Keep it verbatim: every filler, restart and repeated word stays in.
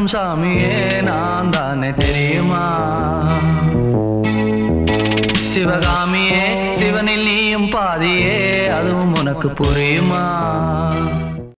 காக்கும் சாமியே நான் தானே தெரியுமா? சிவகாமியே சிவனில் நீயும் பாதியே அதுவும் உனக்கு புரியுமா?